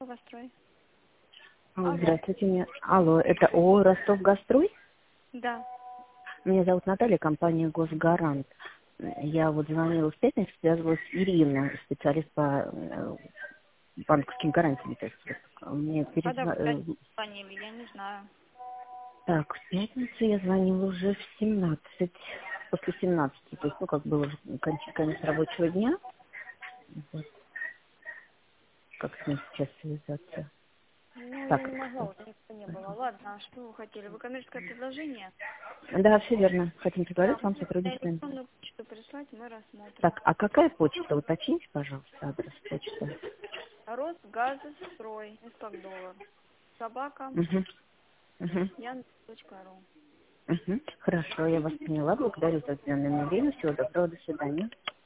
Ростов-Гастрой. Здравствуйте, алло, это ООО «Ростов-Гастрой»? Да. Меня зовут Наталья, компания «Госгарант». Я вот звонила в пятницу, связывалась с Ириной, специалист по банковским гарантиям. То есть, мне Когда вы звонили, я не знаю. Так, в пятницу я звонила уже в 17, после 17, то есть, ну, как было уже конец рабочего дня. Вот. Как с ней сейчас связаться? Ну, я Так, не могла, уже никто не было. Ладно, а что вы хотели? Вы коммерческое предложение? да, все верно. Хотим Да, предложить вам можете на сотрудничество. электронную почту прислать, мы рассмотрим. Так, а какая почта? Уточните, пожалуйста, адрес почты. Росгазстрой, как доллар. Собака, Угу, угу, яндекс.ру. угу. Хорошо, я вас поняла. Благодарю за отведенное время. Всего доброго, до свидания.